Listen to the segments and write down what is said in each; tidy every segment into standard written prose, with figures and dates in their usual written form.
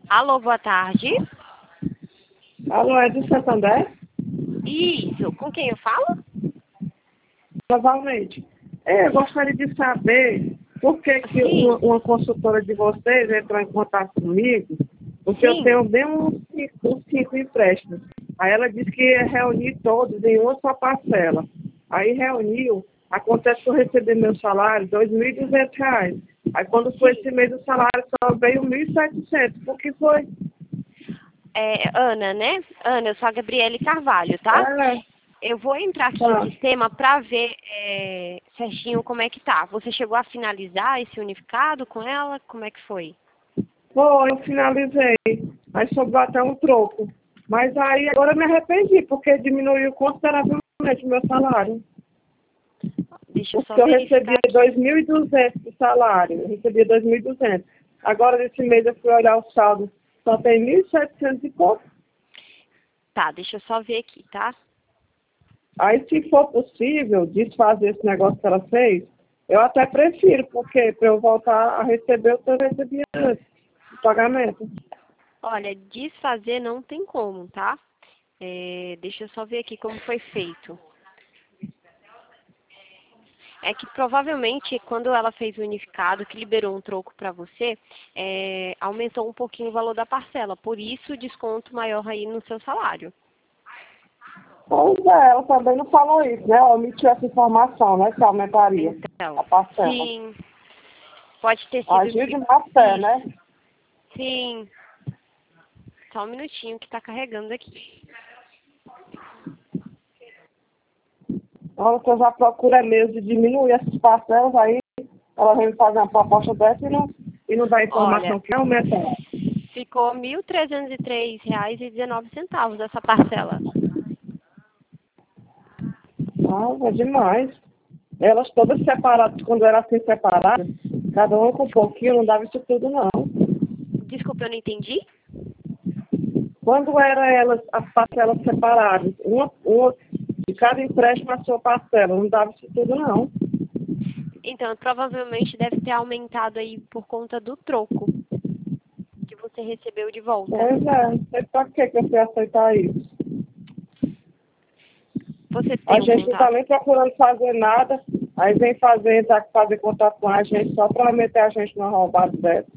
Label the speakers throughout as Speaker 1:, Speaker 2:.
Speaker 1: Alô, boa tarde.
Speaker 2: Alô, é do Santander?
Speaker 1: Isso, com quem eu falo?
Speaker 2: Novamente. Eu gostaria de saber por que
Speaker 1: Sim.
Speaker 2: uma consultora de vocês entrou em contato comigo, porque eu
Speaker 1: Sim.
Speaker 2: tenho bem uns cinco empréstimos. Aí ela disse que ia reunir todos em uma só parcela. Aí reuniu, acontece que eu recebi meu salário, R$ 2.200. Aí quando foi esse mês o salário só veio 1.700. Por que foi?
Speaker 1: Ana, né? Ana, eu sou a Gabriele Carvalho, tá?
Speaker 2: É,
Speaker 1: Eu vou entrar aqui
Speaker 2: tá.
Speaker 1: no sistema para ver certinho como é que tá. Você chegou a finalizar esse unificado com ela? Como é que foi?
Speaker 2: Foi, eu finalizei. Aí sobrou até um troco. Mas aí agora eu me arrependi, porque diminuiu consideravelmente o meu salário.
Speaker 1: Deixa eu só
Speaker 2: Porque eu recebia
Speaker 1: verificar aqui.
Speaker 2: 2.200 de salário. Eu recebia 2.200. Agora, nesse mês, eu fui olhar o saldo. Só tem 1.700 e pouco.
Speaker 1: Tá, deixa eu só ver aqui, tá?
Speaker 2: Aí, se for possível desfazer esse negócio que ela fez, eu até prefiro, porque para eu voltar a receber o que eu recebia antes, o pagamento.
Speaker 1: Olha, desfazer não tem como, tá? Deixa eu só ver aqui como foi feito. É que provavelmente quando ela fez o unificado, que liberou um troco para você, aumentou um pouquinho o valor da parcela. Por isso, desconto maior aí no seu salário.
Speaker 2: Pois é, ela também não falou isso, né? Ela omitiu essa informação, né? Que aumentaria
Speaker 1: Então,
Speaker 2: a parcela.
Speaker 1: sim, pode ter sido
Speaker 2: Agiu de má fé,
Speaker 1: isso.
Speaker 2: né?
Speaker 1: Sim, só um minutinho que está carregando aqui.
Speaker 2: Ela que eu já procura mesmo de diminuir essas parcelas, aí ela vem me fazer uma proposta dessa e não dá
Speaker 1: Olha,
Speaker 2: informação que aumenta.
Speaker 1: ficou R$ 1.303,19 essa parcela.
Speaker 2: Ah, é demais. Elas todas separadas, quando eram assim separadas, cada uma com um pouquinho, não dava isso tudo, não.
Speaker 1: Desculpa, eu não entendi.
Speaker 2: Quando eram elas, as parcelas separadas, uma de cada empréstimo a sua parcela, não dava isso tudo, não.
Speaker 1: Então, provavelmente deve ter aumentado aí por conta do troco que você recebeu de volta.
Speaker 2: Pois é, não sei pra que eu fui aceitar isso.
Speaker 1: Você
Speaker 2: A
Speaker 1: tem um
Speaker 2: gente não está
Speaker 1: contato?
Speaker 2: nem procurando fazer nada, aí vem fazer contato com a gente só para meter a gente numa roubada dessa.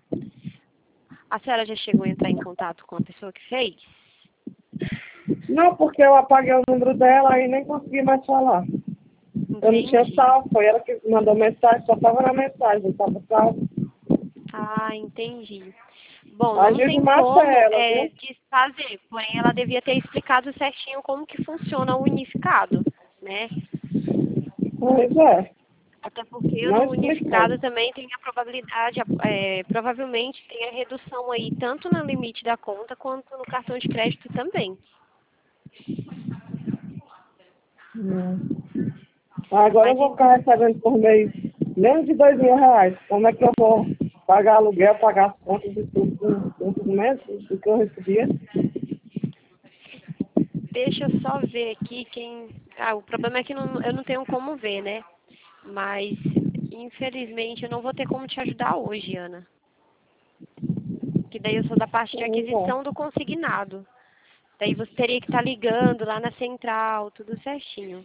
Speaker 1: A senhora já chegou a entrar em contato com a pessoa que fez?
Speaker 2: Não, porque eu apaguei o número dela e nem consegui mais falar. Eu não tinha
Speaker 1: Entendi.
Speaker 2: salvo, foi ela que mandou mensagem, só estava na mensagem, não estava salvo.
Speaker 1: Ah, entendi. Bom, não
Speaker 2: Agiu de
Speaker 1: tem
Speaker 2: má
Speaker 1: como
Speaker 2: fé ela, viu?
Speaker 1: desfazer, porém ela devia ter explicado certinho como que funciona o unificado, né?
Speaker 2: Pois é,
Speaker 1: Até porque
Speaker 2: não
Speaker 1: no
Speaker 2: explicou.
Speaker 1: unificado também tem a probabilidade, provavelmente tem a redução aí, tanto no limite da conta quanto no cartão de crédito também.
Speaker 2: Agora eu
Speaker 1: Mas
Speaker 2: vou ficar recebendo por mês menos de R$ 2.000. Como é que eu vou pagar aluguel, pagar as contas de tudo com menos do que eu recebia?
Speaker 1: deixa eu só ver aqui quem. Ah, o problema é que eu não tenho como ver, né? Mas, infelizmente, eu não vou ter como te ajudar hoje, Ana. Que daí eu sou da parte de
Speaker 2: Pois é.
Speaker 1: aquisição do consignado. Daí você teria que estar ligando lá na central, tudo certinho.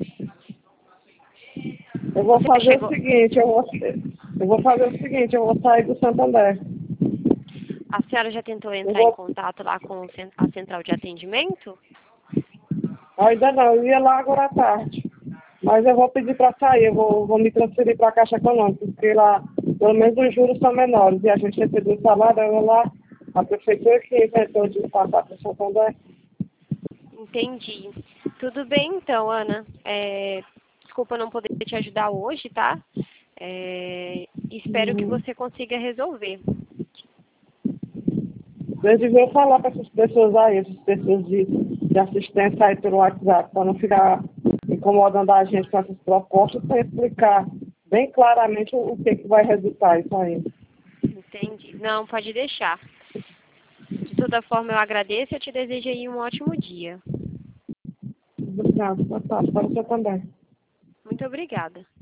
Speaker 2: Eu vou
Speaker 1: Você
Speaker 2: fazer o
Speaker 1: chegou.
Speaker 2: seguinte, eu vou sair do Santander.
Speaker 1: A senhora já tentou
Speaker 2: Eu
Speaker 1: entrar em
Speaker 2: vou,
Speaker 1: contato lá com a central de atendimento?
Speaker 2: ainda não, eu ia lá agora à tarde. Mas eu vou pedir para sair, vou me transferir para a Caixa Econômica, porque lá, pelo menos os juros são menores. E a gente recebeu o salário, eu vou lá, a prefeitura que inventou de passar para o Santander.
Speaker 1: Entendi. Tudo bem então, Ana. Desculpa não poder te ajudar hoje, tá? Espero que você consiga resolver.
Speaker 2: Eles deviam falar para essas pessoas aí, essas pessoas de assistência aí pelo WhatsApp, para não ficar incomodando a gente com essas propostas, para explicar bem claramente o que vai resultar isso aí.
Speaker 1: Entendi. Não, pode deixar. De toda forma, eu agradeço e eu te desejo aí um ótimo dia.
Speaker 2: Obrigada, boa tarde, para você também.
Speaker 1: Muito obrigada.